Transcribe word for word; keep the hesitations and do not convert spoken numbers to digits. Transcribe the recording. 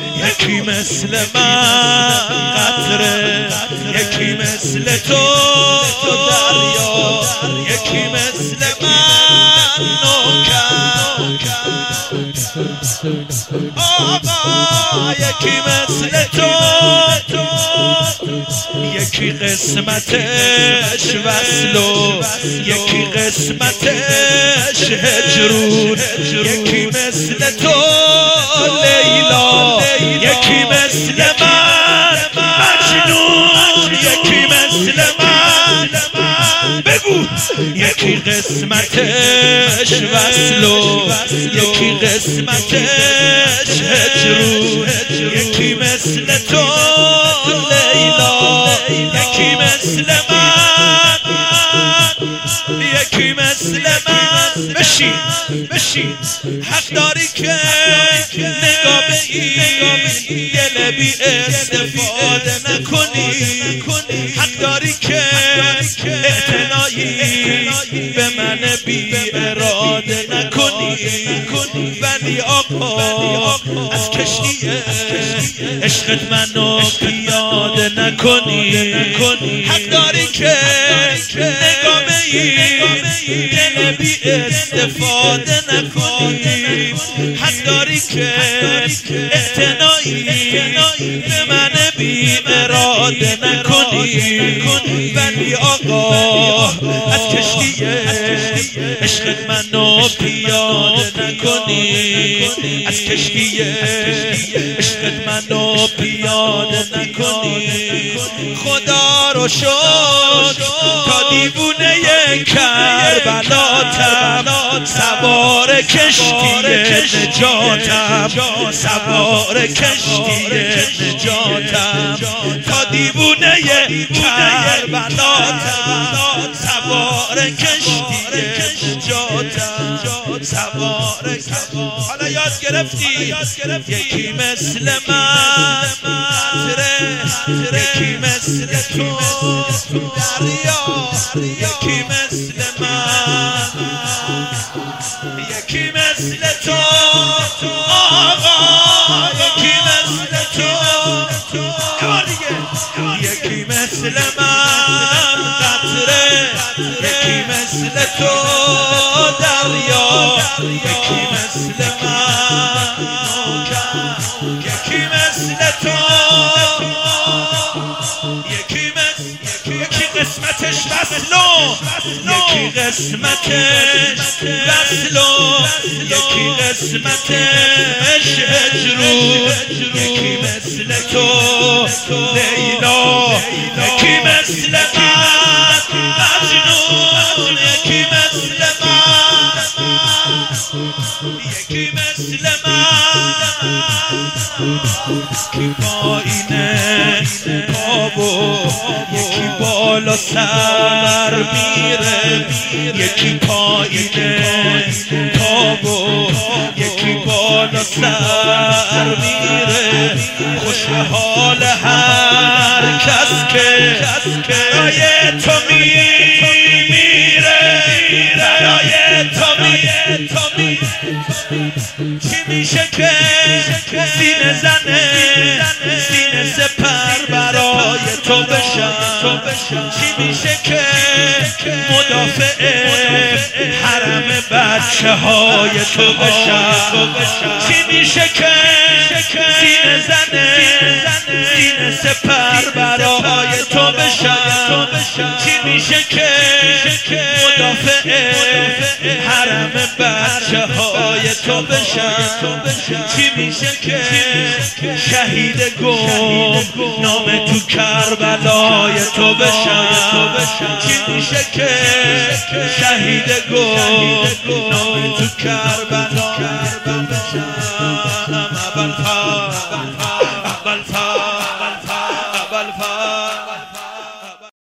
یکی مثل من قطره، یکی مثل تو دریا، یکی مثل من نوکر آقا، یکی مثل تو، یکی قسمتش وصل و یکی قسمتش هجرون، یکی مثل تو لیلا، یکی مثل من مجنون، یکی مثل من بگو، یکی قسمتش وصل و یکی قسمتش هجرون، یکی مثل تو لیلا، یکی مثل من، یکی مثل من. بشین بشین، حق داری که نگاه به این دل بی استفاده نکنی، حق داری که اعتنایی به من بی اراده نکنی، ولی آقا از کشتی عشقت منو پیاده نکنی، حق داری که نگاه به این دل بی استفاده نکنی، حق داری که اعتنایی به من بی اراده نکنی، ولی آقا از کشتی عشقت منو پیاده نکنی، از کشتی عشقت منو پیاده نکنی. خدا رو شکر تا دیوونه کربلاتم، سوار کشتی نجاتم، سوار کشتی نجاتم، تا دیوونه کربلاتم، سوار کشتی نجاتم، سوار کشتی. حالا یاد گرفتی یکی مثل من قطره، یکی مثل تو دریا، یکی مثل من، یکی مثل تو آقا، یکی مثل تو، یکی مثل من قطره، یکی مثل تو دریا، یکی مثل من، یکی مثل تو، یکی مثل، یکی قسمتش وصلو، یکی قسمتش وصلو، یکی قسمتش هجرون، یکی مثل تو لیلا، یکی مثل من مجنون، یکی مثل من، یکی مثل من، یکی پایینه پابو، یکی بالا سر میره، یکی پایینه پابو، یکی بالا سر میره. خوش به حال هر کس که برای تو میمیره، برای تو میمیره. چی میشه که سینه زنه، سینه سپر برای تو بشم، چی میشه که مدافع حرم بچه های تو بشم، چی میشه که سینه زنه، سینه سپر برای تو بشم، چی میشه که مدافع حرم بچه های تو بشم، چی میشه که شهید گم نام تو کربلای تو بشم، چی میشه که شهید گم نام تو کربلای